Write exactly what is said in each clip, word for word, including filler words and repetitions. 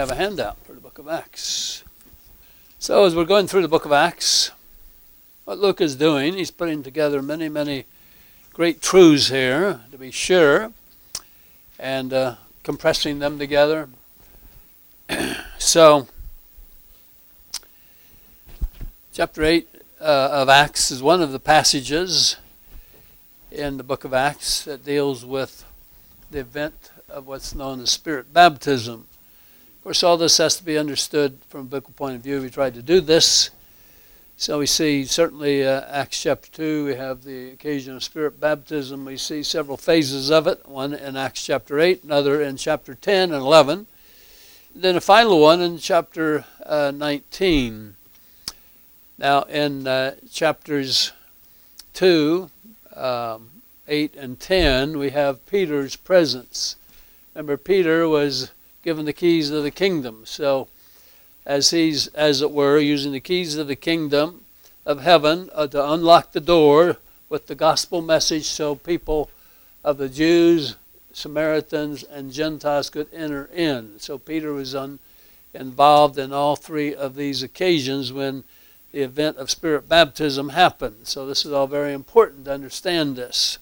Have a handout for the book of Acts. So as we're going through the book of Acts, what Luke is doing, he's putting together many, many great truths here, to be sure, and uh, compressing them together. So, chapter eight uh, of Acts is one of the passages in the book of Acts that deals with the event of what's known as spirit baptism. Of course, all this has to be understood from a biblical point of view. We tried to do this. So we see certainly uh, Acts chapter two, we have the occasion of spirit baptism. We see several phases of it, one in Acts chapter eight, another in chapter ten and eleven. Then a final one in chapter uh, nineteen. Now in uh, chapters two, um, eight, and ten, we have Peter's presence. Remember, Peter was given the keys of the kingdom. So as he's, as it were, using the keys of the kingdom of heaven uh, to unlock the door with the gospel message so people of the Jews, Samaritans, and Gentiles could enter in. So Peter was un, involved in all three of these occasions when the event of spirit baptism happened. So this is all very important to understand this.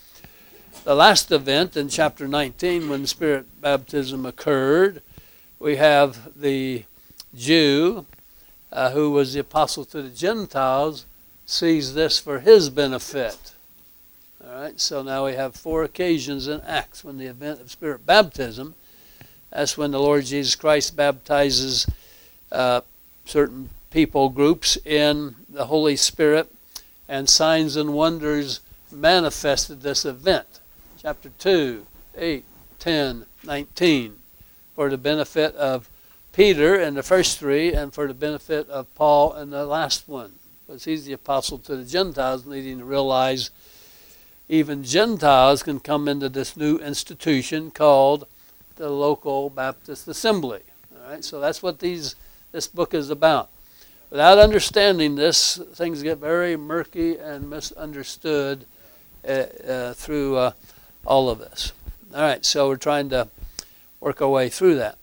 The last event in chapter nineteen, when spirit baptism occurred, we have the Jew uh, who was the apostle to the Gentiles sees this for his benefit. All right, so now we have four occasions in Acts when the event of spirit baptism, that's when the Lord Jesus Christ baptizes uh, certain people groups in the Holy Spirit, and signs and wonders manifested this event. Chapter two, eight, ten, nineteen, for the benefit of Peter in the first three, and for the benefit of Paul in the last one, because he's the apostle to the Gentiles, needing to realize even Gentiles can come into this new institution called the local Baptist Assembly. All right, so that's what these this book is about. Without understanding this, things get very murky and misunderstood uh, uh, through uh, all of this. All right, so we're trying to work our way through that.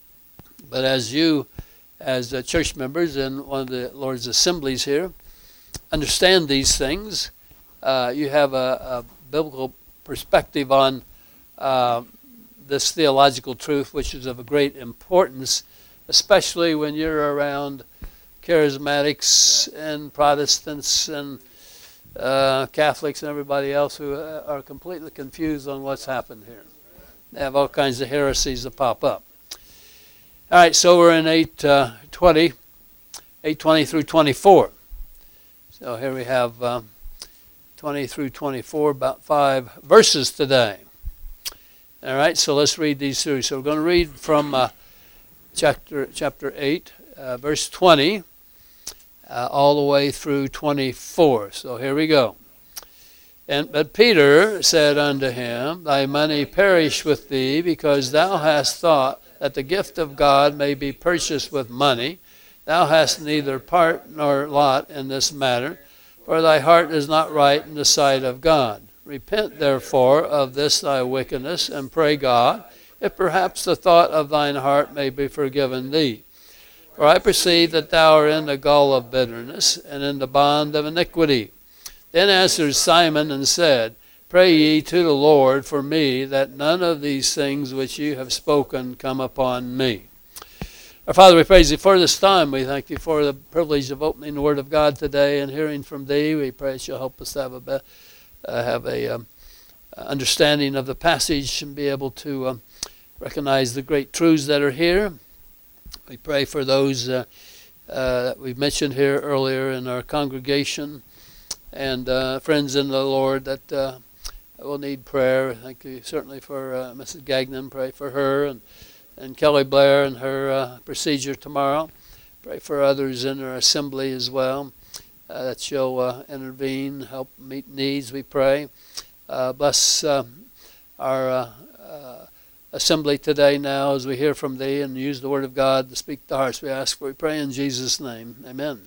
But as you, as uh, church members in one of the Lord's assemblies here, understand these things, uh, you have a, a biblical perspective on uh, this theological truth, which is of a great importance, especially when you're around charismatics and Protestants and uh, Catholics and everybody else who are completely confused on what's happened here. They have all kinds of heresies that pop up. All right, so we're in eight twenty, eight twenty through twenty-four. So here we have um, twenty through twenty-four, about five verses today. All right, so let's read these through. So we're going to read from uh, chapter chapter eight, uh, verse twenty, uh, all the way through twenty-four. So here we go. And but Peter said unto him, Thy money perish with thee, because thou hast thought that the gift of God may be purchased with money. Thou hast neither part nor lot in this matter, for thy heart is not right in the sight of God. Repent therefore of this thy wickedness, and pray God, if perhaps the thought of thine heart may be forgiven thee. For I perceive that thou art in the gall of bitterness, and in the bond of iniquity. Then answered Simon and said, Pray ye to the Lord for me, that none of these things which you have spoken come upon me. Our Father, we praise thee for this time. We thank you for the privilege of opening the Word of God today and hearing from thee. We pray that you'll help us to have a, be- uh, have a um, understanding of the passage and be able to um, recognize the great truths that are here. We pray for those uh, uh, that we've mentioned here earlier in our congregation and uh, friends in the Lord that uh, will need prayer. Thank you certainly for uh, Missus Gagnon. Pray for her and, and Kelly Blair and her uh, procedure tomorrow. Pray for others in our assembly as well, uh, that she'll uh, intervene, help meet needs, we pray. Uh, bless uh, our uh, uh, assembly today now as we hear from thee and use the word of God to speak to hearts. We ask for, we pray in Jesus' name. Amen.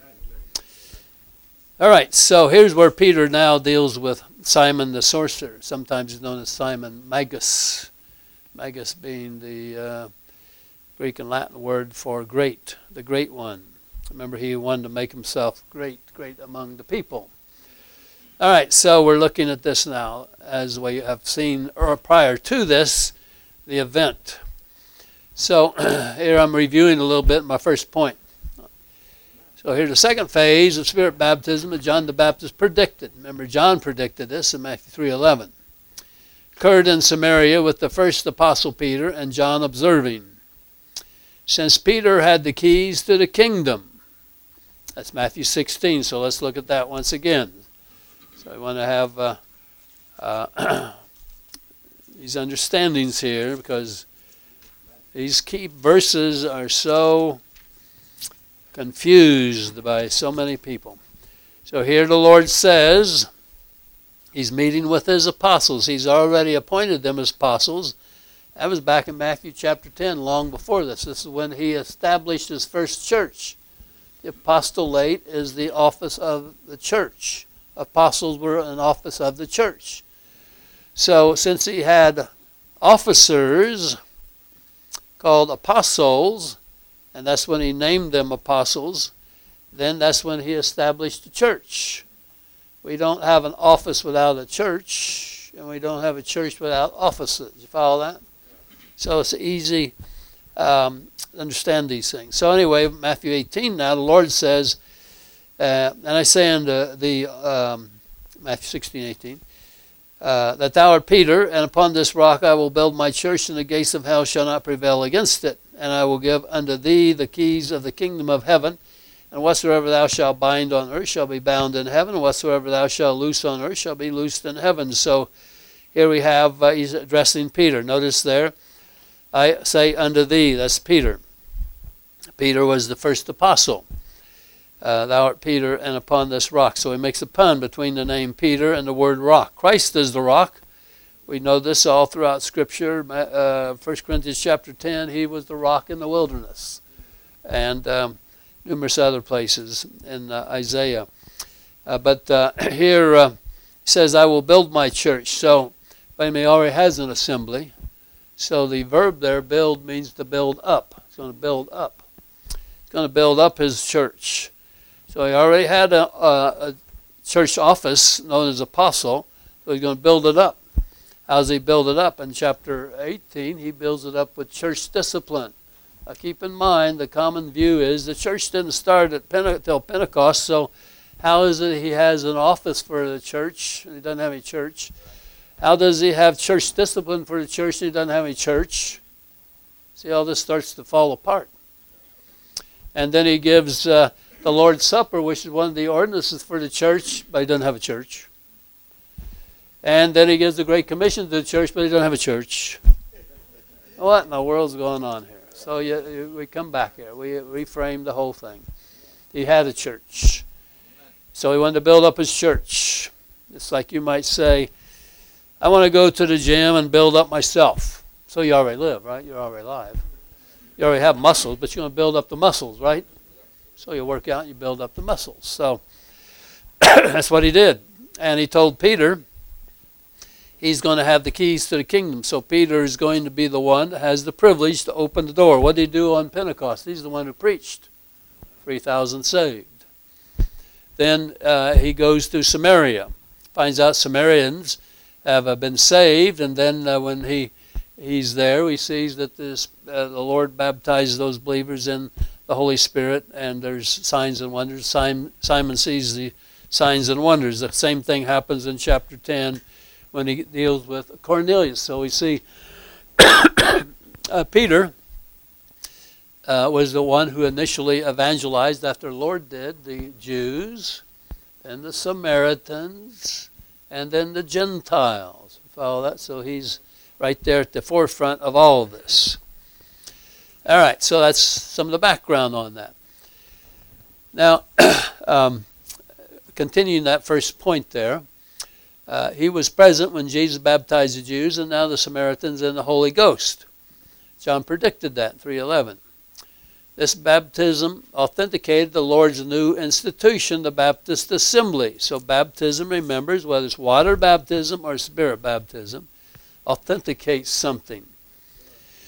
All right, so here's where Peter now deals with Simon the sorcerer, sometimes known as Simon Magus. Magus being the uh, Greek and Latin word for great, the great one. Remember, he wanted to make himself great, great among the people. All right, so we're looking at this now as we have seen or prior to this, the event. So here I'm reviewing a little bit my first point. So here's the second phase of Spirit baptism that John the Baptist predicted. Remember, John predicted this in Matthew three eleven. Occurred in Samaria with the first apostle Peter and John observing. Since Peter had the keys to the kingdom. That's Matthew sixteen, so let's look at that once again. So I want to have uh, uh, these understandings here because these key verses are so confused by so many people. So here the Lord says he's meeting with his apostles. He's already appointed them as apostles. That was back in Matthew chapter ten, long before this. This is when he established his first church. The apostolate is the office of the church. Apostles were an office of the church. So since he had officers called apostles, and that's when he named them apostles, then that's when he established the church. We don't have an office without a church, and we don't have a church without offices. You follow that? So it's easy um, to understand these things. So anyway, Matthew eighteen now, the Lord says, uh, and I say in the, the um, Matthew sixteen, eighteen, uh, that thou art Peter, and upon this rock I will build my church, and the gates of hell shall not prevail against it. And I will give unto thee the keys of the kingdom of heaven. And whatsoever thou shalt bind on earth shall be bound in heaven, and whatsoever thou shalt loose on earth shall be loosed in heaven. So here we have, uh, he's addressing Peter. Notice there, I say unto thee, that's Peter. Peter was the first apostle. Uh, thou art Peter, and upon this rock. So he makes a pun between the name Peter and the word rock. Christ is the rock. We know this all throughout Scripture. Uh, First Corinthians chapter ten, he was the rock in the wilderness. And um, numerous other places in uh, Isaiah. Uh, but uh, here uh, he says, I will build my church. So, but he already has an assembly. So the verb there, build, means to build up. He's going to build up. He's going to build up his church. So he already had a, a, a church office known as apostle. So he's going to build it up. How does he build it up? In chapter eighteen, he builds it up with church discipline. Now keep in mind, the common view is the church didn't start at Pente- till Pentecost, so how is it he has an office for the church? He doesn't have any church. How does he have church discipline for the church and he doesn't have any church? See, all this starts to fall apart. And then he gives uh, the Lord's Supper, which is one of the ordinances for the church, but he doesn't have a church. And then he gives the Great Commission to the church, but he doesn't have a church. What in the world's going on here? So you, you, we come back here. We reframe the whole thing. He had a church. So he wanted to build up his church. It's like you might say, I want to go to the gym and build up myself. So you already live, right? You're already alive. You already have muscles, but you're going to build up the muscles, right? So you work out and you build up the muscles. So that's what he did. And he told Peter he's going to have the keys to the kingdom. So Peter is going to be the one that has the privilege to open the door. What did he do on Pentecost? He's the one who preached. three thousand saved. Then uh, he goes to Samaria. Finds out Samaritans have uh, been saved. And then uh, when he he's there, he sees that this, uh, the Lord baptizes those believers in the Holy Spirit. And there's signs and wonders. Simon, Simon sees the signs and wonders. The same thing happens in chapter ten. When he deals with Cornelius. So we see uh, Peter uh, was the one who initially evangelized after the Lord did, the Jews, and the Samaritans, and then the Gentiles. Follow that? So he's right there at the forefront of all of this. All right, so that's some of the background on that. Now, um, continuing that first point there, Uh, he was present when Jesus baptized the Jews, and now the Samaritans and the Holy Ghost. John predicted that in three eleven. This baptism authenticated the Lord's new institution, the Baptist Assembly. So baptism, remembers, whether it's water baptism or spirit baptism, authenticates something.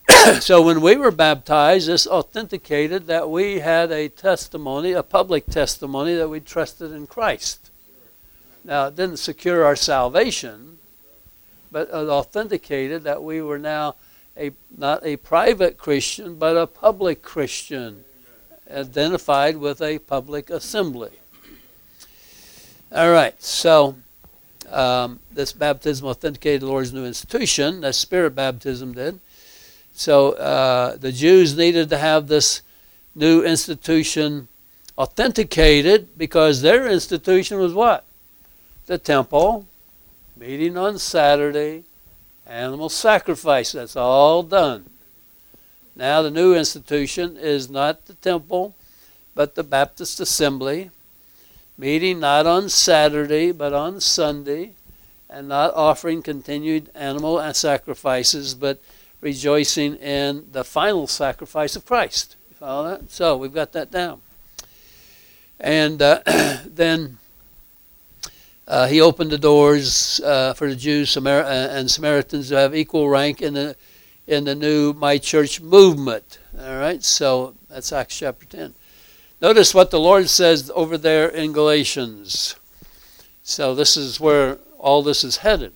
So when we were baptized, this authenticated that we had a testimony, a public testimony that we trusted in Christ. Now, it didn't secure our salvation, but it authenticated that we were now a not a private Christian, but a public Christian, identified with a public assembly. All right, so um, this baptism authenticated the Lord's new institution. That Spirit baptism did. So uh, the Jews needed to have this new institution authenticated because their institution was what? The temple, meeting on Saturday, animal sacrifice. That's all done. Now the new institution is not the temple, but the Baptist assembly, meeting not on Saturday, but on Sunday, and not offering continued animal sacrifices, but rejoicing in the final sacrifice of Christ. You follow that? So we've got that down. And uh, then uh, he opened the doors uh, for the Jews Samar- and Samaritans to have equal rank in the in the new My Church movement. All right, so that's Acts chapter ten. Notice what the Lord says over there in Galatians. So this is where all this is headed.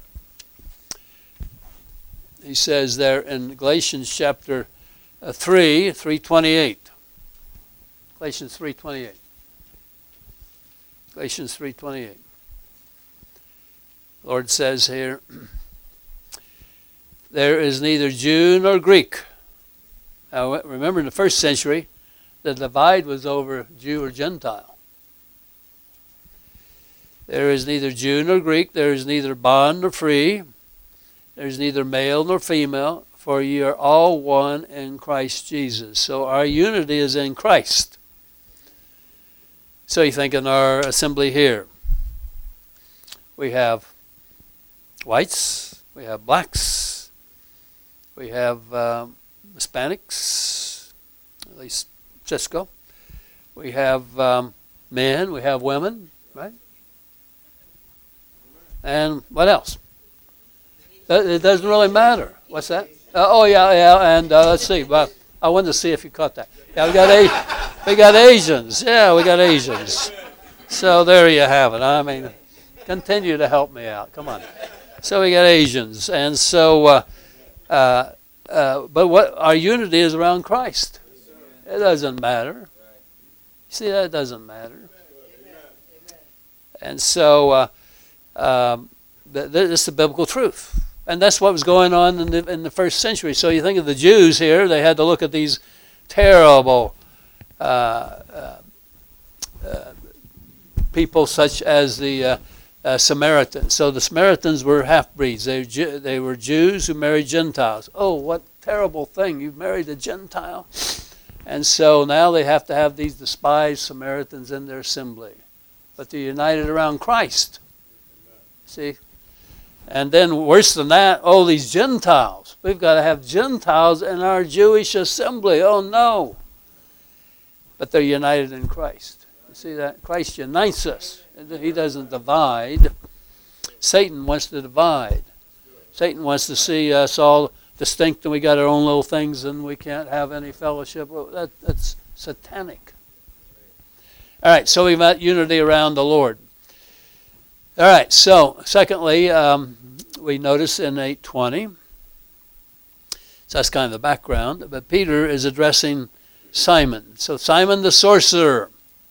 He says there in Galatians chapter uh, three, three twenty-eight. Galatians three twenty-eight. Galatians three twenty-eight. The Lord says here, there is neither Jew nor Greek. Now remember, in the first century, the divide was over Jew or Gentile. There is neither Jew nor Greek. There is neither bond nor free. There is neither male nor female, for ye are all one in Christ Jesus. So our unity is in Christ. So you think in our assembly here, we have whites, we have blacks, we have um, Hispanics, at least Cisco. We have um, men, we have women, right? And what else? It doesn't really matter. What's that? Uh, oh yeah, yeah. And uh, let's see. Well, I wanted to see if you caught that. Yeah, we got a- we got Asians. Yeah, we got Asians. So there you have it. I mean, continue to help me out. Come on. So we got Asians, and so, uh, uh, uh, but what our unity is around Christ. It doesn't matter. See, that doesn't matter. And so, uh, um, th- this is the biblical truth. And that's what was going on in the, in the first century. So you think of the Jews here, they had to look at these terrible uh, uh, uh, people such as the uh, uh, Samaritans. So the Samaritans were half-breeds. They, Ju- they were Jews who married Gentiles. Oh, what terrible thing. You've married a Gentile. And so now they have to have these despised Samaritans in their assembly. But they're united around Christ. See? And then worse than that, oh, these Gentiles. We've got to have Gentiles in our Jewish assembly. Oh, no. But they're united in Christ. You see that? Christ unites us. He doesn't divide. Satan wants to divide. Satan wants to see us all distinct and we got our own little things and we can't have any fellowship. Well, that, that's satanic. All right, so we've got unity around the Lord. All right, so secondly, um, we notice in eight twenty, so that's kind of the background, but Peter is addressing Simon. So Simon the sorcerer.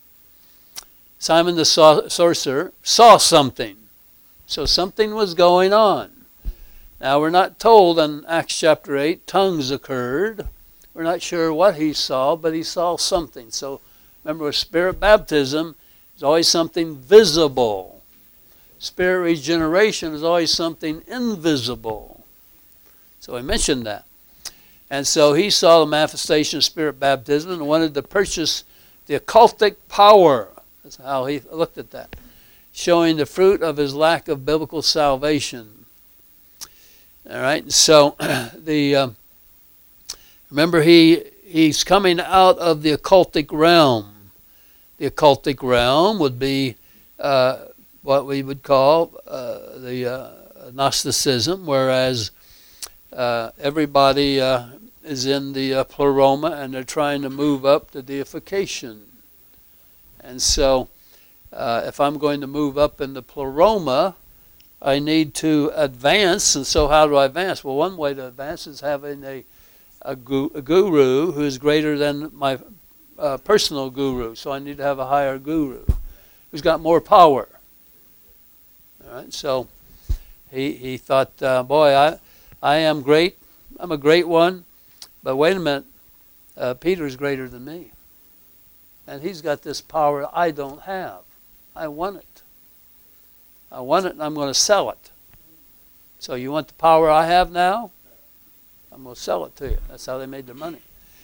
Simon the so- sorcerer saw something. So something was going on. Now we're not told in Acts chapter eight, tongues occurred. We're not sure what he saw, but he saw something. So remember, with Spirit baptism, there's always something visible. Spirit regeneration is always something invisible. So I mentioned that. And so he saw the manifestation of Spirit baptism and wanted to purchase the occultic power. That's how he looked at that. Showing the fruit of his lack of biblical salvation. All right, so the uh, remember he he's coming out of the occultic realm. The occultic realm would be uh, what we would call uh, the uh, Gnosticism, whereas uh, everybody uh, is in the uh, pleroma, and they're trying to move up to deification. And so uh, if I'm going to move up in the pleroma, I need to advance. And so how do I advance? Well, one way to advance is having a, a, gu- a guru who is greater than my uh, personal guru. So I need to have a higher guru who's got more power. All right, so he, he thought, uh, boy, I, I am great. I'm a great one. But wait a minute, uh, Peter's greater than me. And he's got this power I don't have. I want it. I want it, and I'm going to sell it. So you want the power I have now? I'm going to sell it to you. That's how they made their money.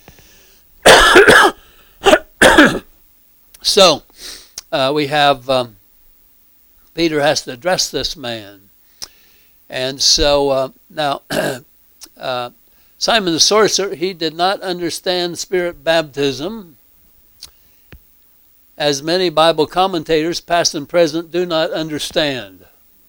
So uh, we have um, Peter has to address this man. And so uh, now uh, Simon the sorcerer, he did not understand spirit baptism, as many Bible commentators, past and present, do not understand.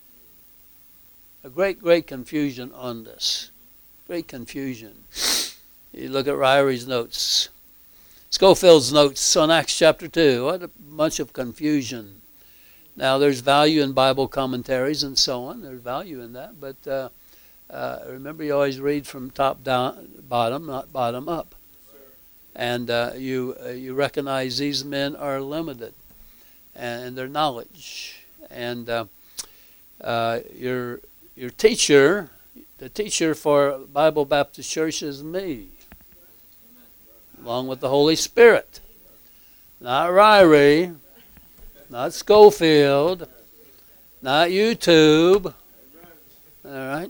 A great, great confusion on this. Great confusion. You look at Ryrie's notes. Scofield's notes on Acts chapter two. What a bunch of confusion. Now, there's value in Bible commentaries and so on. There's value in that. But uh, uh, remember, you always read from top down, bottom, not bottom up. And uh, you uh, you recognize these men are limited in their knowledge. And uh, uh, your your teacher, the teacher for Bible Baptist Church is me, along with the Holy Spirit. Not Ryrie, not Scofield, not YouTube. All right?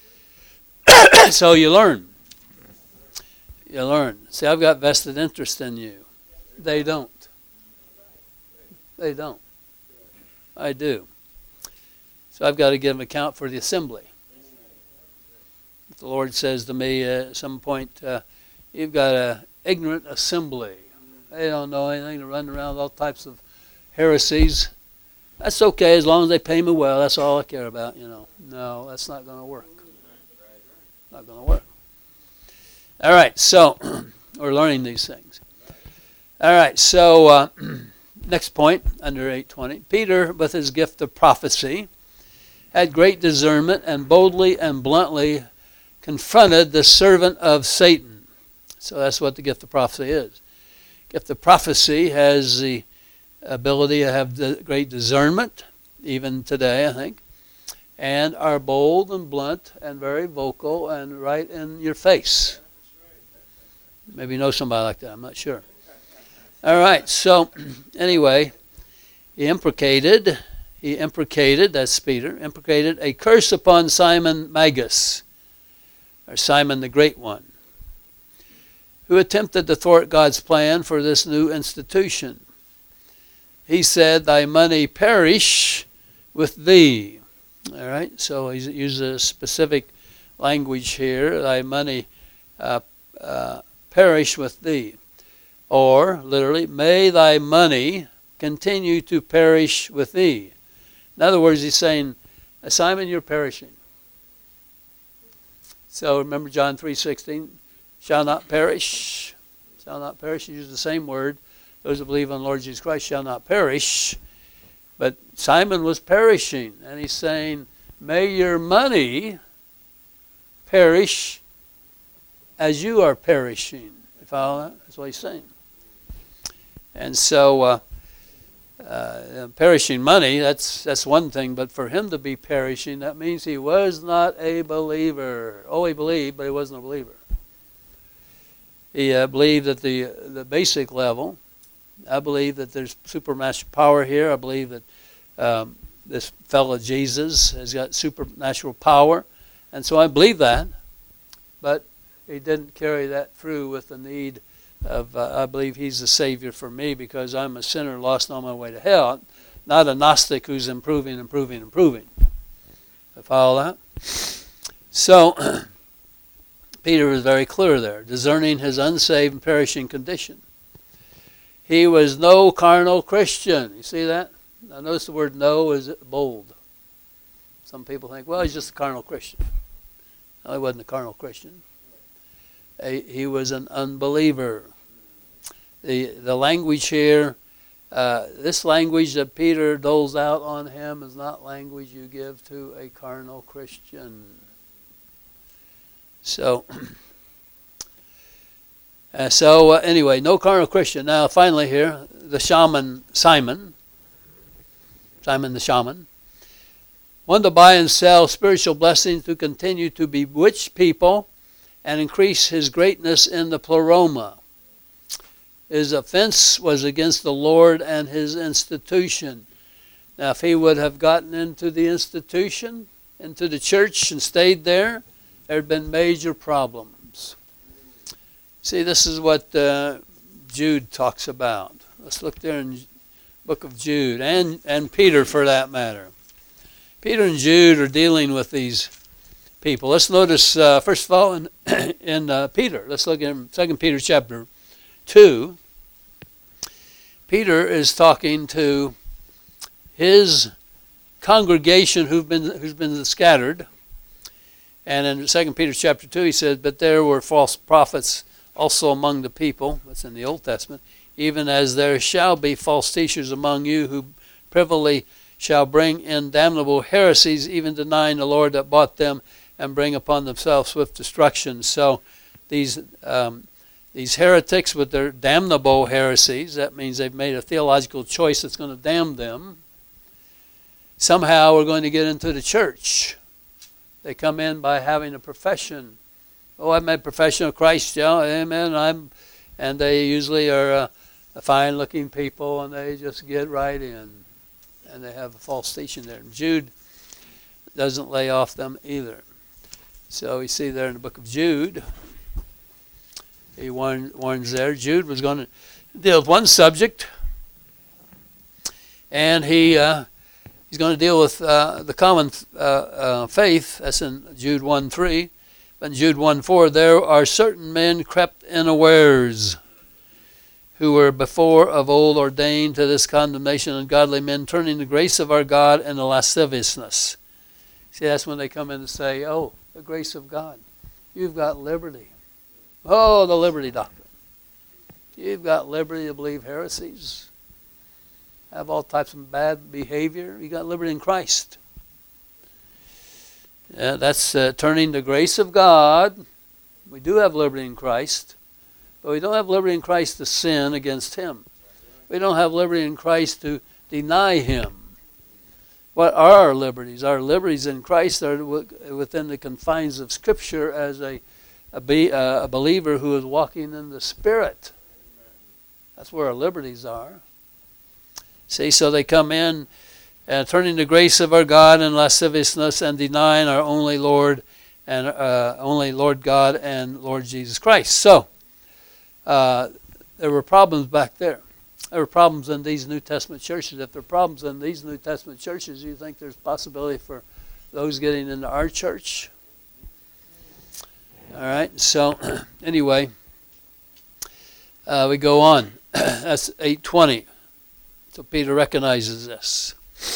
So you learn. You learn. See, I've got vested interest in you. They don't. They don't. I do. So I've got to give an account for the assembly. If the Lord says to me at some point, uh, you've got an ignorant assembly. They don't know anything. They're running around with all types of heresies. That's okay as long as they pay me well. That's all I care about, you know. No, that's not going to work. Not going to work. All right, so we're learning these things. All right, so uh, next point under eight twenty. Peter, with his gift of prophecy, had great discernment and boldly and bluntly confronted the servant of Satan. So that's what the gift of prophecy is. Gift of prophecy has the ability to have the great discernment, even today, I think, and are bold and blunt and very vocal and right in your face. Maybe you know somebody like that. I'm not sure. All right. So anyway, he imprecated, he imprecated, that's Peter, imprecated a curse upon Simon Magus, or Simon the Great One, who attempted to thwart God's plan for this new institution. He said, thy money perish with thee. All right. So he uses a specific language here. Thy money uh, uh, perish with thee. Or, literally, may thy money continue to perish with thee. In other words, he's saying, Simon, you're perishing. So remember John three sixteen, shall not perish. Shall not perish. He used the same word. Those who believe on the Lord Jesus Christ shall not perish. But Simon was perishing. And he's saying, may your money perish as you are perishing. You follow that? That's what he's saying. And so, uh, uh, perishing money, that's that's one thing. But for him to be perishing, that means he was not a believer. Oh, he believed, but he wasn't a believer. He uh, believed at the, the basic level. I believe that there's supernatural power here. I believe that um, this fellow Jesus has got supernatural power. And so I believe that. But he didn't carry that through with the need of, uh, I believe he's the Savior for me because I'm a sinner lost on my way to hell, not a Gnostic who's improving, improving, improving. I follow that? So, Peter was very clear there, discerning his unsaved and perishing condition. He was no carnal Christian. You see that? Now notice the word no is bold. Some people think, well, he's just a carnal Christian. No, he wasn't a carnal Christian. a, he was an unbeliever. The, the language here, uh, this language that Peter doles out on him is not language you give to a carnal Christian. So, uh, so uh, anyway, no carnal Christian. Now, finally here, the shaman Simon, Simon the shaman, wanted to buy and sell spiritual blessings to continue to bewitch people and increase his greatness in the pleroma. His offense was against the Lord and his institution. Now, if he would have gotten into the institution, into the church and stayed there, there had been major problems. See, this is what uh, Jude talks about. Let's look there in the book of Jude, and, and Peter for that matter. Peter and Jude are dealing with these people. Let's notice, uh, first of all, in, in uh, Peter. Let's look at Second Peter chapter two. Peter is talking to his congregation who've been who's been scattered. And in Second Peter chapter two, he said, "But there were false prophets also among the people," that's in the Old Testament, "even as there shall be false teachers among you who privily shall bring in damnable heresies, even denying the Lord that bought them, and bring upon themselves swift destruction." So these um, these heretics with their damnable heresies, that means they've made a theological choice that's going to damn them, somehow are going to get into the church. They come in by having a profession. Oh, I've made a profession of Christ, yeah, amen. I'm, and they usually are uh, fine-looking people, and they just get right in. And they have a false teaching there. And Jude doesn't lay off them either. So we see there in the book of Jude, he warn, warns there. Jude was going to deal with one subject, and he uh, he's going to deal with uh, the common uh, uh, faith. That's in Jude one three. But in Jude one four, there are certain men crept unawares, who were before of old ordained to this condemnation, ungodly men, turning the grace of our God into lasciviousness. See, that's when they come in and say, "Oh, the grace of God. You've got liberty. Oh, the liberty doctrine. You've got liberty to believe heresies. Have all types of bad behavior. You got liberty in Christ." Yeah, that's uh, turning the grace of God. We do have liberty in Christ. But we don't have liberty in Christ to sin against him. We don't have liberty in Christ to deny him. What are our liberties? Our liberties in Christ are within the confines of Scripture as a, a, be, uh, a believer who is walking in the Spirit. That's where our liberties are. See, so they come in and turning the grace of our God in lasciviousness and denying our only Lord and uh, only Lord God and Lord Jesus Christ. So, Uh, there were problems back there. There were problems in these New Testament churches. If there are problems in these New Testament churches, you think there's possibility for those getting into our church? All right, so anyway, uh, we go on. That's eight twenty. So Peter recognizes this.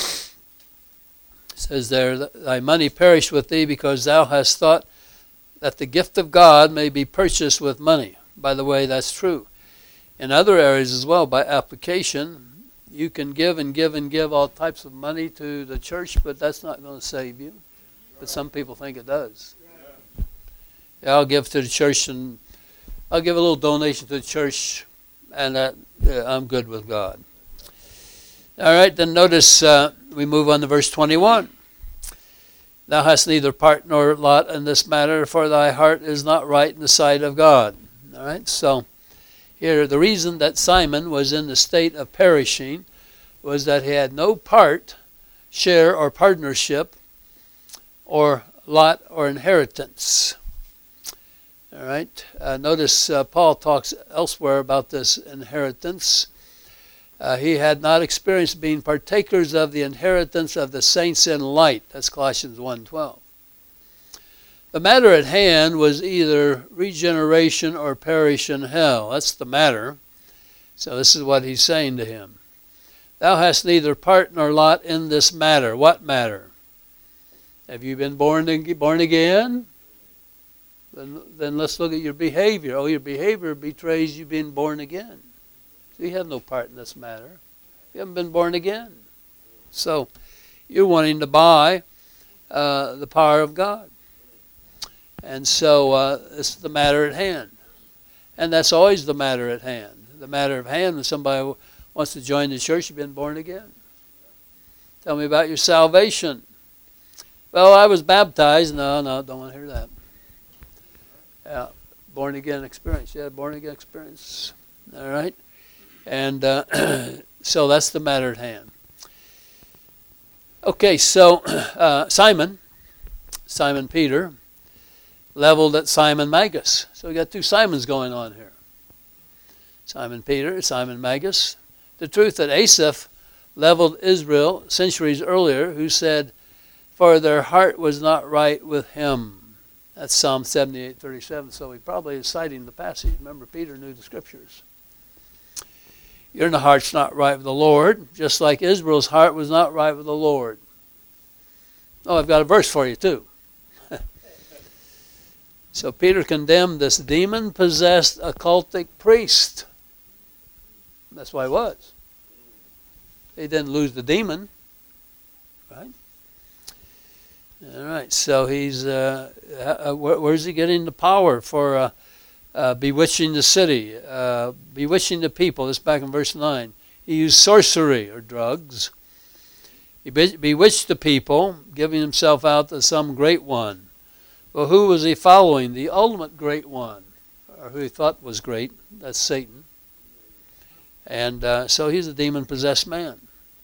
It says there, "Thy money perished with thee because thou hast thought that the gift of God may be purchased with money." By the way, that's true. In other areas as well, by application, you can give and give and give all types of money to the church, but that's not going to save you. But some people think it does. Yeah, I'll give to the church, and I'll give a little donation to the church, and that, uh, I'm good with God. All right, then notice uh, we move on to verse twenty-one. "Thou hast neither part nor lot in this matter, for thy heart is not right in the sight of God." All right, so here the reason that Simon was in the state of perishing was that he had no part, share, or partnership, or lot, or inheritance. All right, uh, notice uh, Paul talks elsewhere about this inheritance. Uh, he had not experienced being partakers of the inheritance of the saints in light. That's Colossians one twelve. The matter at hand was either regeneration or perish in hell. That's the matter. So this is what he's saying to him. "Thou hast neither part nor lot in this matter." What matter? Have you been born born again? Then, then let's look at your behavior. Oh, your behavior betrays you being born again. So you have no part in this matter. You haven't been born again. So you're wanting to buy uh, the power of God. And so uh, this is the matter at hand. And that's always the matter at hand. The matter of hand when somebody wants to join the church, you've been born again. Tell me about your salvation. Well, I was baptized. No, no, don't want to hear that. Yeah, born again experience. Yeah, born again experience. All right? And uh, so that's the matter at hand. Okay, so uh, Simon, Simon Peter, leveled at Simon Magus. So we got two Simons going on here. Simon Peter, Simon Magus. The truth that Asaph leveled Israel centuries earlier, who said, for their heart was not right with him. That's Psalm seventy-eight thirty-seven. So he probably is citing the passage. Remember, Peter knew the scriptures. Your heart's not right with the Lord, just like Israel's heart was not right with the Lord. Oh, I've got a verse for you too. So Peter condemned this demon-possessed occultic priest. That's why he was. He didn't lose the demon, right? All right, so he's, uh, uh, where, where's he getting the power for uh, uh, bewitching the city, uh, bewitching the people? This is back in verse nine. He used sorcery or drugs. He be- bewitched the people, giving himself out to some great one. Well, who was he following? The ultimate great one, or who he thought was great. That's Satan. And uh, so he's a demon-possessed man.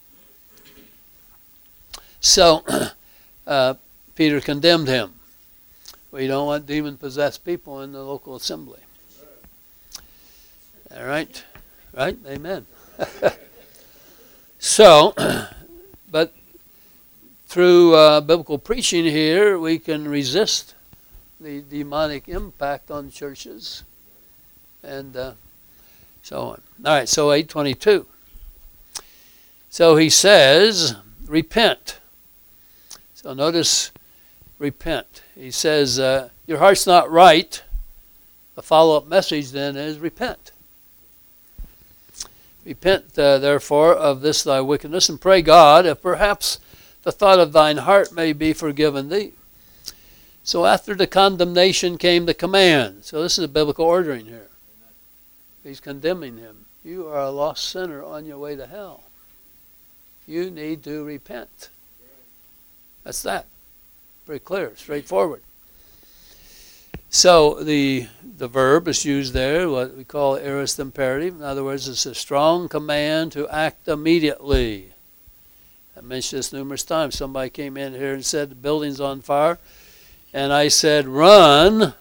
So uh, Peter condemned him. We don't want demon-possessed people in the local assembly. All right? Right? Amen. So, but through uh, biblical preaching here, we can resist the demonic impact on churches and uh, so on. All right, so eight twenty-two. So he says, repent. So notice, repent. He says, uh, your heart's not right. The follow-up message then is repent. Repent, uh, therefore, of this thy wickedness, and pray God, if perhaps the thought of thine heart may be forgiven thee. So after the condemnation came the command. So this is a biblical ordering here. He's condemning him. You are a lost sinner on your way to hell. You need to repent. That's that. Very clear, straightforward. So the the verb is used there, what we call aorist imperative. In other words, it's a strong command to act immediately. I mentioned this numerous times. Somebody came in here and said the building's on fire. And I said, run.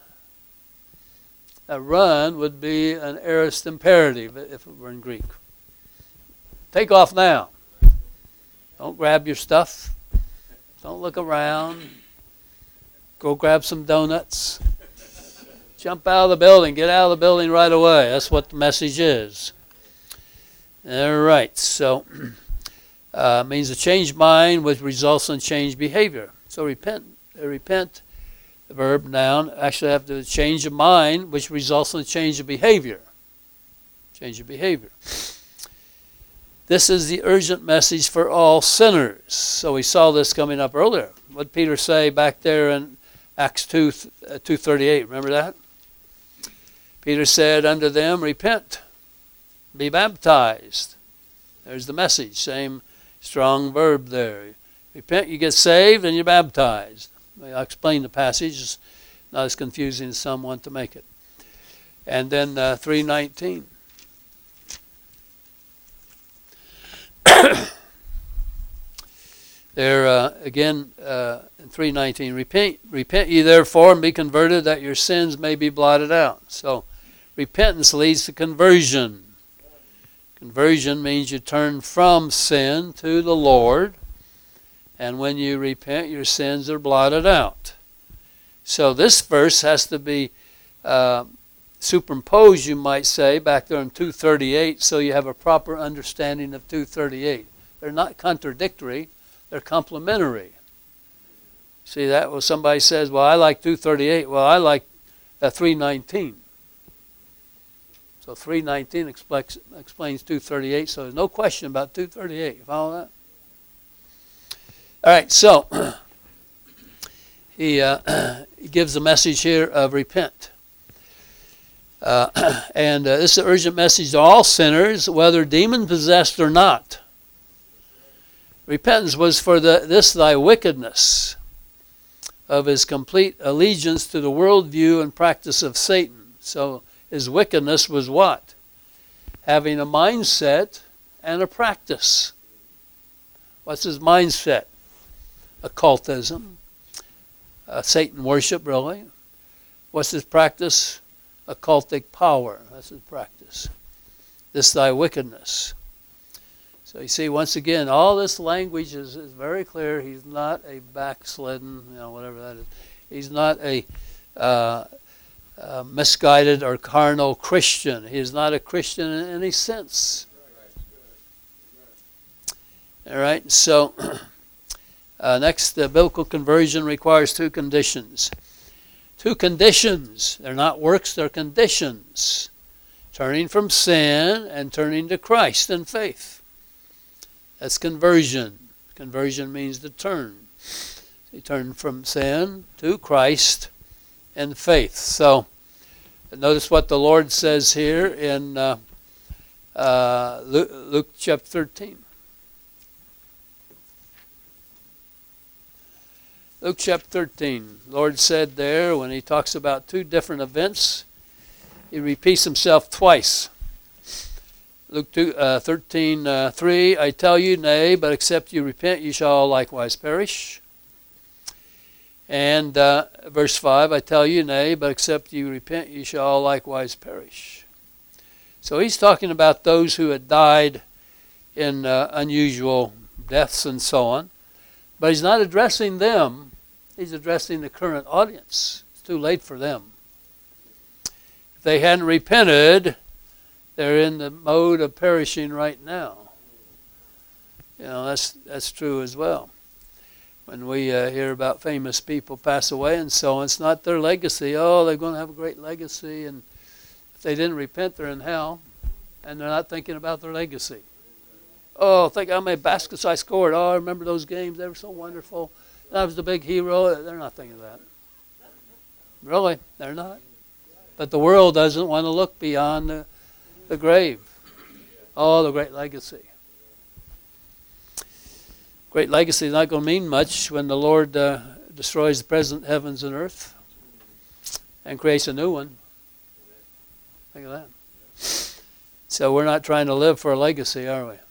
A run would be an aorist imperative if it were in Greek. Take off now. Don't grab your stuff. Don't look around. Go grab some donuts. Jump out of the building. Get out of the building right away. That's what the message is. All right. So uh, it means a changed mind which results in changed behavior. So repent. Repent. The verb, noun, actually have to change of mind, which results in a change of behavior. Change of behavior. This is the urgent message for all sinners. So we saw this coming up earlier. What did Peter say back there in Acts two, two thirty-eight? Remember that? Peter said unto them, repent, be baptized. There's the message, same strong verb there. Repent, you get saved, and you're baptized. I'll explain the passage. It's not as confusing as some want to make it. And then uh, three nineteen. There uh, again uh, in three nineteen. Repent, repent ye therefore and be converted, that your sins may be blotted out. So repentance leads to conversion. Conversion means you turn from sin to the Lord. And when you repent, your sins are blotted out. So this verse has to be uh, superimposed, you might say, back there in two thirty-eight, so you have a proper understanding of two thirty-eight. They're not contradictory, they're complementary. See that? Well, somebody says, well, I like two thirty-eight. Well, I like uh, three nineteen. So three nineteen explains, explains two thirty-eight, so there's no question about two thirty-eight. You follow that? All right, so he, uh, he gives the message here of repent. Uh, and uh, this is an urgent message to all sinners, whether demon-possessed or not. Repentance was for the, this thy wickedness of his complete allegiance to the worldview and practice of Satan. So his wickedness was what? Having a mindset and a practice. What's his mindset? Occultism. Uh, Satan worship, really. What's his practice? Occultic power. That's his practice. This thy wickedness. So you see, once again, all this language is, is very clear. He's not a backslidden, you know, whatever that is. He's not a uh, uh, misguided or carnal Christian. He is not a Christian in any sense. All right, so uh, next, the biblical conversion requires two conditions. Two conditions. They're not works, they're conditions. Turning from sin and turning to Christ in faith. That's conversion. Conversion means to turn. You turn from sin to Christ and faith. So notice what the Lord says here in uh, uh, Luke, Luke chapter thirteen. Luke chapter thirteen. The Lord said there, when he talks about two different events, he repeats himself twice. Luke two, uh, thirteen, uh, three, I tell you, nay, but except you repent, you shall likewise perish. And uh, verse five, I tell you, nay, but except you repent, you shall likewise perish. So he's talking about those who had died in uh, unusual deaths and so on. But he's not addressing them. He's addressing the current audience. It's too late for them. If they hadn't repented, they're in the mode of perishing right now. You know, that's that's true as well. When we uh, hear about famous people pass away and so on, it's not their legacy. Oh, they're going to have a great legacy, and if they didn't repent, they're in hell, and they're not thinking about their legacy. Oh, think how many baskets I scored. Oh, I remember those games. They were so wonderful. I was the big hero. They're not thinking of that. Really, they're not. But the world doesn't want to look beyond the The grave. Oh, the great legacy. Great legacy is not going to mean much when the Lord uh, destroys the present heavens and earth and creates a new one. Think of that. So we're not trying to live for a legacy, are we?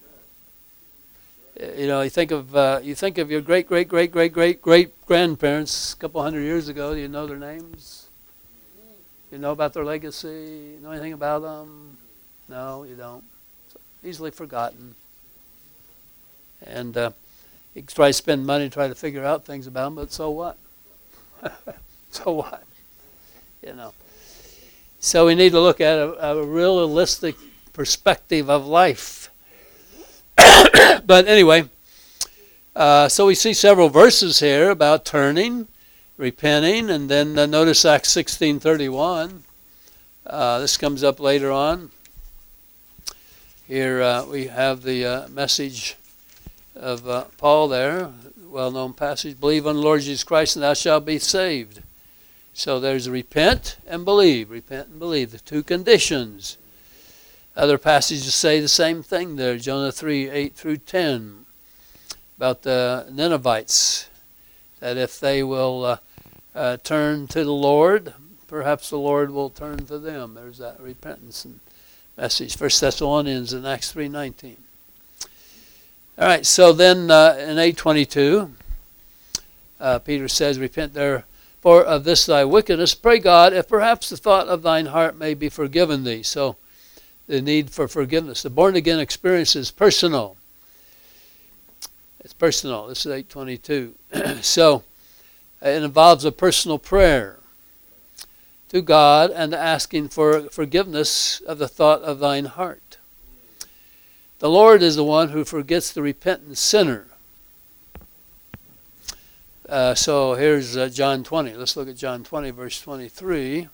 You know, you think of uh, you think of your great, great, great, great, great, great grandparents a couple hundred years ago. Do you know their names? You know about their legacy? You know anything about them? No, you don't. So easily forgotten. And uh, you can try to spend money to try to figure out things about them, but so what? So what? You know. So we need to look at a, a realistic perspective of life. But anyway, uh, so we see several verses here about turning, repenting, and then uh, notice Acts sixteen thirty-one. Uh, this comes up later on. Here uh, we have the uh, message of uh, Paul there, well-known passage, believe on the Lord Jesus Christ and thou shalt be saved. So there's repent and believe, repent and believe, the two conditions. Other passages say the same thing there, Jonah three, eight through ten, about the Ninevites, that if they will uh, uh, turn to the Lord, perhaps the Lord will turn to them. There's that repentance and message. First Thessalonians in Acts three nineteen. All right, so then uh, in eight twenty-two, uh, Peter says, repent therefore of this thy wickedness, pray God, if perhaps the thought of thine heart may be forgiven thee. So the need for forgiveness. The born-again experience is personal. It's personal. This is eight twenty-two. So it involves a personal prayer to God and asking for forgiveness of the thought of thine heart. The Lord is the one who forgets the repentant sinner. Uh, so here's uh, John twenty. Let's look at John twenty, verse twenty-three.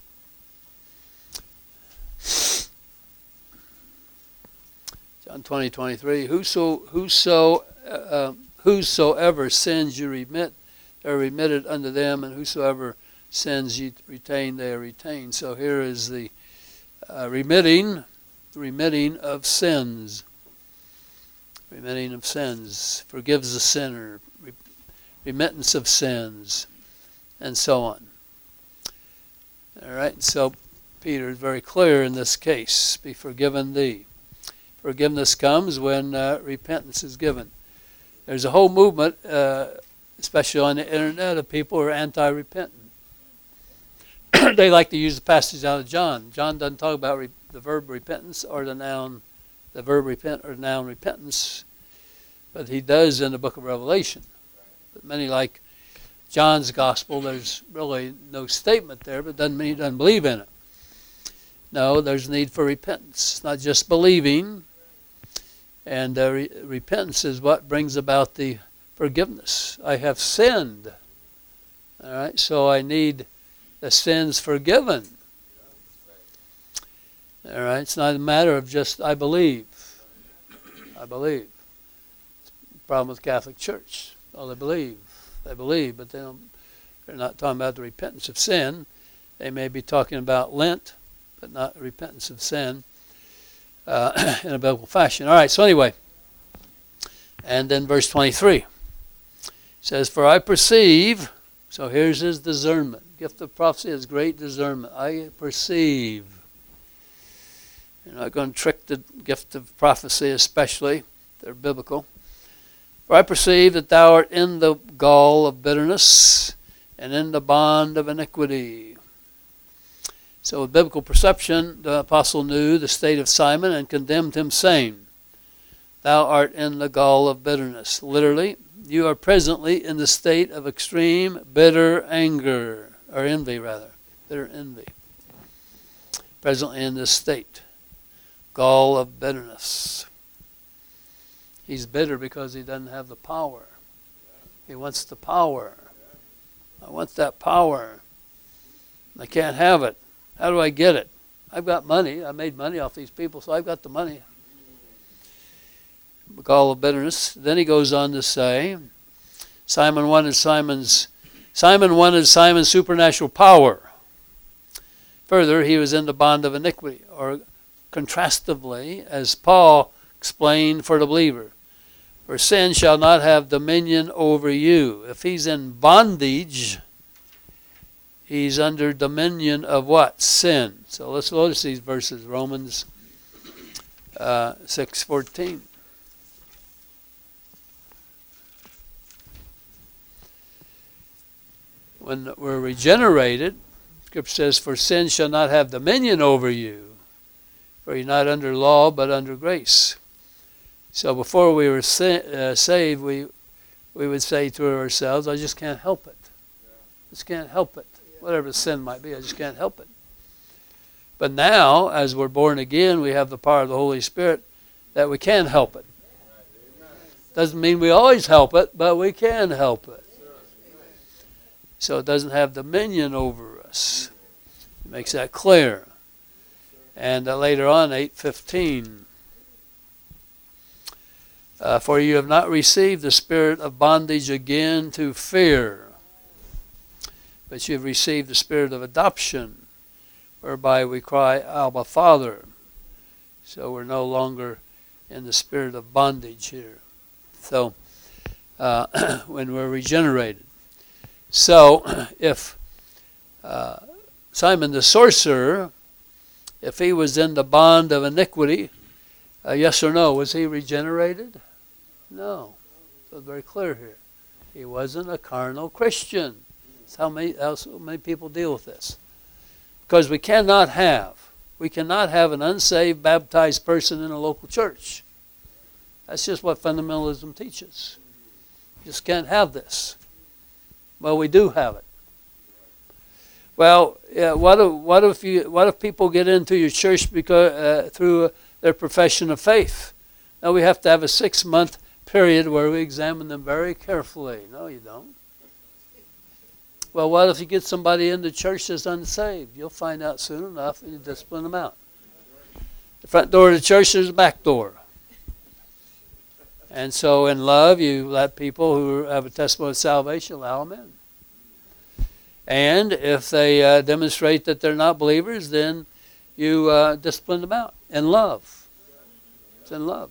John twenty, twenty-three. Whoso, whoso, uh, whosoever sins you remit, they are remitted unto them, and whosoever sins you retain, they are retained. So here is the uh, remitting, remitting of sins. Remitting of sins. Forgives the sinner. Re- remittance of sins. And so on. All right, so Peter is very clear in this case. Be forgiven thee. Forgiveness comes when uh, repentance is given. There's a whole movement, uh, especially on the internet, of people who are anti-repentant. They like to use the passage out of John. John doesn't talk about re- the verb repentance or the noun, the verb repent or the noun repentance, but he does in the book of Revelation. But many like John's gospel. There's really no statement there, but doesn't mean he doesn't believe in it. No, there's need for repentance. It's not just believing. And uh, re- repentance is what brings about the forgiveness. I have sinned. All right, so I need the sins forgiven. All right, it's not a matter of just I believe. I believe. It's the problem with the Catholic Church. Oh, they believe. They believe, but they don't, they're not talking about the repentance of sin. They may be talking about Lent, but not repentance of sin. Uh, in a biblical fashion. All right, so anyway, and then verse twenty-three says, For I perceive, so here's his discernment. Gift of prophecy is great discernment. I perceive. You're not going to trick the gift of prophecy, especially. They're biblical. For I perceive that thou art in the gall of bitterness and in the bond of iniquity. So with biblical perception, the apostle knew the state of Simon and condemned him, saying, Thou art in the gall of bitterness. Literally, you are presently in the state of extreme bitter anger, or envy rather, bitter envy. Presently in this state, gall of bitterness. He's bitter because he doesn't have the power. He wants the power. I want that power. I can't have it. How do I get it? I've got money. I made money off these people, so I've got the money. Gall of bitterness. Then he goes on to say, Simon wanted Simon's Simon wanted Simon's supernatural power. Further, he was in the bond of iniquity, or contrastively, as Paul explained for the believer, for sin shall not have dominion over you. If he's in bondage, he's under dominion of what? Sin. So let's notice these verses. Romans uh, six fourteen. When we're regenerated, Scripture says, for sin shall not have dominion over you, for you're not under law, but under grace. So before we were sa- uh, saved, we we would say to ourselves, I just can't help it. I just can't help it. Whatever the sin might be, I just can't help it. But now, as we're born again, we have the power of the Holy Spirit that we can help it. Doesn't mean we always help it, but we can help it. So it doesn't have dominion over us. It makes that clear. And uh, later on, eight fifteen. Uh, for you have not received the spirit of bondage again to fear, but you have received the spirit of adoption, whereby we cry, Abba, Father. So we're no longer in the spirit of bondage here. So uh, when we're regenerated. So if uh, Simon the sorcerer, if he was in the bond of iniquity, uh, yes or no, was he regenerated? No. So it's very clear here. He wasn't a carnal Christian. That's how many, how so many people deal with this. Because we cannot have, we cannot have an unsaved baptized person in a local church. That's just what fundamentalism teaches. You just can't have this. Well, we do have it. Well, yeah, what if what if you what if people get into your church because uh, through their profession of faith? Now we have to have a six month period where we examine them very carefully. No, you don't. Well, what if you get somebody in the church that's unsaved? You'll find out soon enough and you discipline them out. The front door of the church, there's a back door. And so in love, you let people who have a testimony of salvation, allow them in. And if they uh, demonstrate that they're not believers, then you uh, discipline them out in love. It's in love.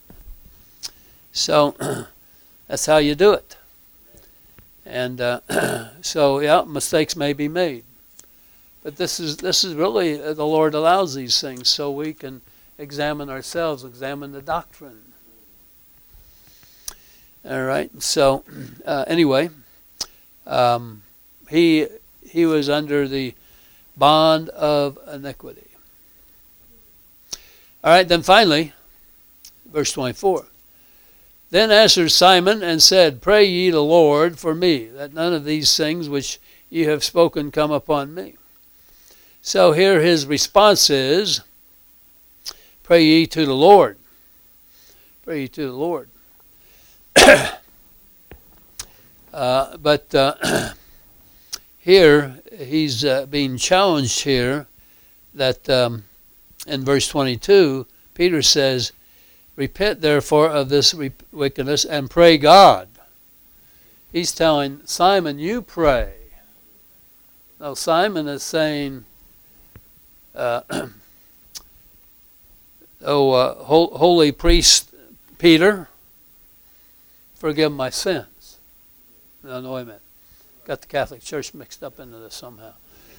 So that's how you do it. And uh, so, yeah, mistakes may be made. But this is this is really, uh, the Lord allows these things so we can examine ourselves, examine the doctrine. All right. So, uh, anyway, um, he he was under the bond of iniquity. All right. Then finally, verse twenty-four. Then answered Simon and said, Pray ye the Lord for me, that none of these things which ye have spoken come upon me. So here his response is, Pray ye to the Lord. Pray ye to the Lord. uh, but uh, here he's uh, being challenged here that um, in verse twenty-two, Peter says, Repent therefore of this wickedness and pray God. He's telling Simon, you pray. Now Simon is saying, uh, oh, uh, holy priest Peter, forgive my sins. No, no, wait a minute. Got the Catholic Church mixed up into this somehow.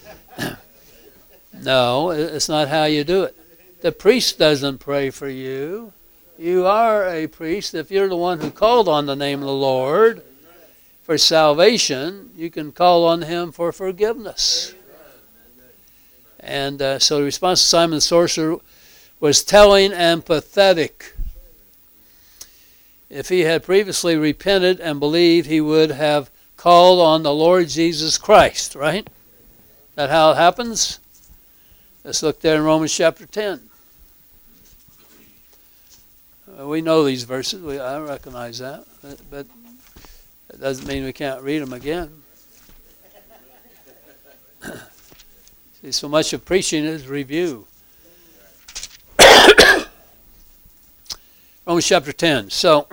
No, it's not how you do it. The priest doesn't pray for you. You are a priest. If you're the one who called on the name of the Lord for salvation, you can call on him for forgiveness. And uh, so the response to Simon the sorcerer was telling and pathetic. If he had previously repented and believed, he would have called on the Lord Jesus Christ, right? Is that how it happens? Let's look there in Romans chapter ten. We know these verses. We, I recognize that. But, but it doesn't mean we can't read them again. See, so much of preaching is review. Romans chapter ten. So,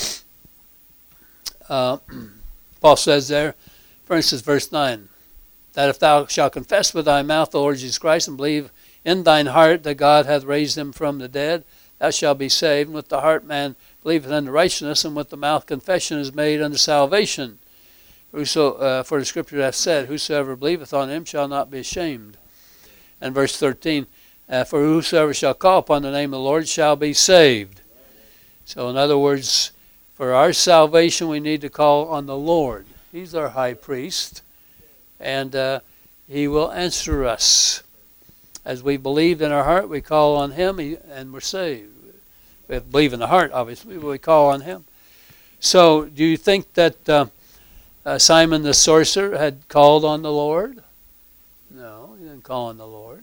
uh, Paul says there, for instance, verse nine, that if thou shalt confess with thy mouth the Lord Jesus Christ and believe in thine heart that God hath raised him from the dead, thou shalt be saved. And with the heart man believeth unto righteousness, and with the mouth confession is made unto salvation. Whoso, uh, for the scripture hath said, Whosoever believeth on him shall not be ashamed. And verse thirteen, uh, For whosoever shall call upon the name of the Lord shall be saved. So in other words, for our salvation we need to call on the Lord. He's our high priest, and uh, he will answer us. As we believe in our heart, we call on him, and we're saved. We have to believe in the heart, obviously, but we call on him. So, do you think that uh, uh, Simon the sorcerer had called on the Lord? No, he didn't call on the Lord.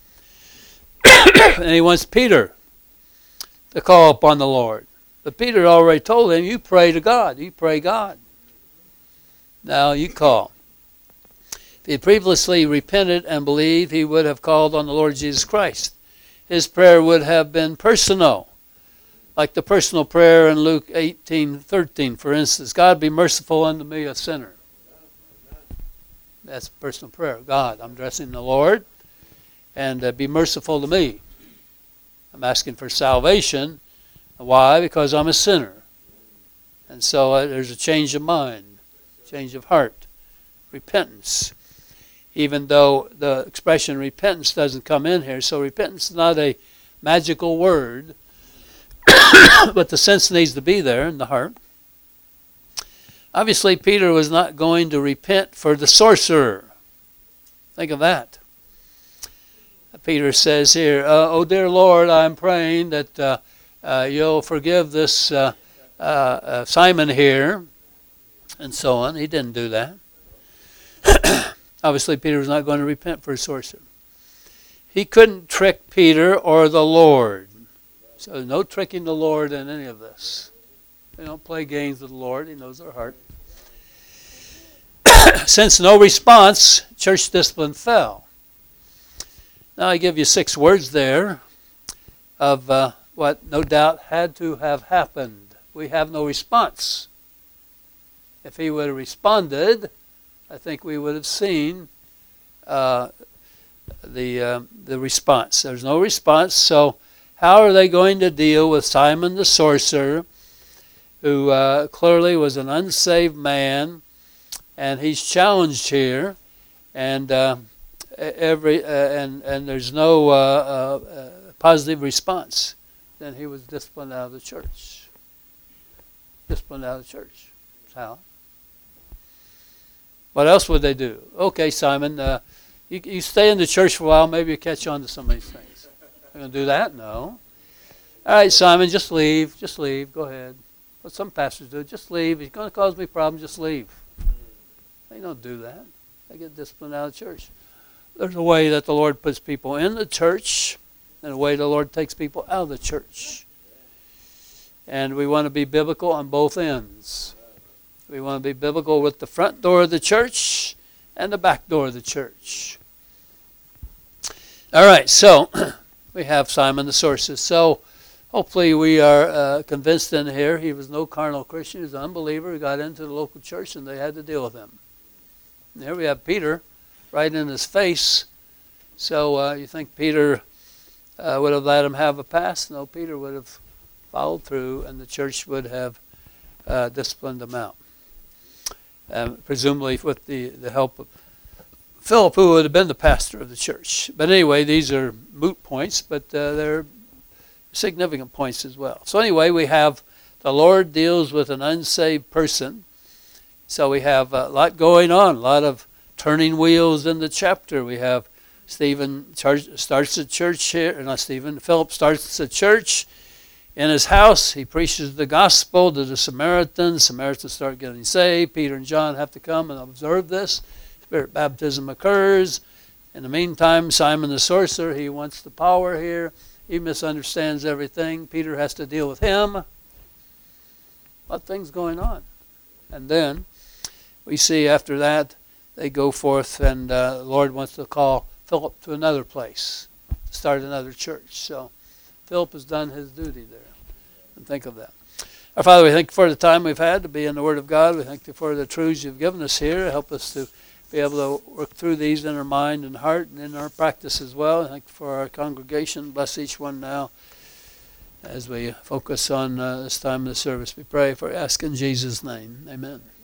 And he wants Peter to call upon the Lord. But Peter already told him, you pray to God. You pray God. Now you call. If he had previously repented and believed, he would have called on the Lord Jesus Christ. His prayer would have been personal, like the personal prayer in Luke eighteen thirteen, for instance. God, be merciful unto me, a sinner. That's personal prayer. God, I'm addressing the Lord, and uh, be merciful to me. I'm asking for salvation. Why? Because I'm a sinner. And so uh, there's a change of mind, change of heart, repentance. Even though the expression repentance doesn't come in here. So repentance is not a magical word, but the sense needs to be there in the heart. Obviously, Peter was not going to repent for the sorcerer. Think of that. Peter says here, uh, oh dear Lord, I'm praying that uh, uh, you'll forgive this uh, uh, uh, Simon here, and so on. He didn't do that. Obviously, Peter was not going to repent for a sorcerer. He couldn't trick Peter or the Lord. So no tricking the Lord in any of this. We don't play games with the Lord. He knows our heart. since no response, church discipline fell. Now I give you six words there of uh, what no doubt had to have happened. We have no response. If he would have responded, I think we would have seen uh, the uh, the response. There's no response, so how are they going to deal with Simon the sorcerer, who uh, clearly was an unsaved man, and he's challenged here, and uh, every uh, and and there's no uh, uh, positive response? Then he was disciplined out of the church. Disciplined out of the church. How? What else would they do? Okay, Simon, uh, you, you stay in the church for a while. Maybe you catch on to some of these things. You're going to do that? No. All right, Simon, just leave. Just leave. Go ahead. What some pastors do, just leave. If you're going to cause me problems, just leave. They don't do that. They get disciplined out of the church. There's a way that the Lord puts people in the church and a way the Lord takes people out of the church. And we want to be biblical on both ends. We want to be biblical with the front door of the church and the back door of the church. All right, so we have Simon the sorcerer. So hopefully we are uh, convinced in here he was no carnal Christian. He was an unbeliever. He got into the local church and they had to deal with him. And here we have Peter right in his face. So uh, you think Peter uh, would have let him have a pass? No, Peter would have followed through and the church would have uh, disciplined him out. Um, presumably with the, the help of Philip, who would have been the pastor of the church. But anyway, these are moot points, but uh, they're significant points as well. So anyway, we have the Lord deals with an unsaved person. So we have a lot going on, a lot of turning wheels in the chapter. We have Stephen starts a church here, not Stephen, Philip starts a church in his house. He preaches the gospel to the Samaritans. Samaritans start getting saved. Peter and John have to come and observe this. Spirit baptism occurs. In the meantime, Simon the sorcerer, he wants the power here. He misunderstands everything. Peter has to deal with him. A lot of things going on. And then we see after that, they go forth and uh, the Lord wants to call Philip to another place, start another church. So Philip has done his duty there. And think of that. Our Father, we thank you for the time we've had to be in the Word of God. We thank you for the truths you've given us here. Help us to be able to work through these in our mind and heart and in our practice as well. Thank you for our congregation. Bless each one now as we focus on uh, this time of the service. We pray for ask in Jesus' name. Amen.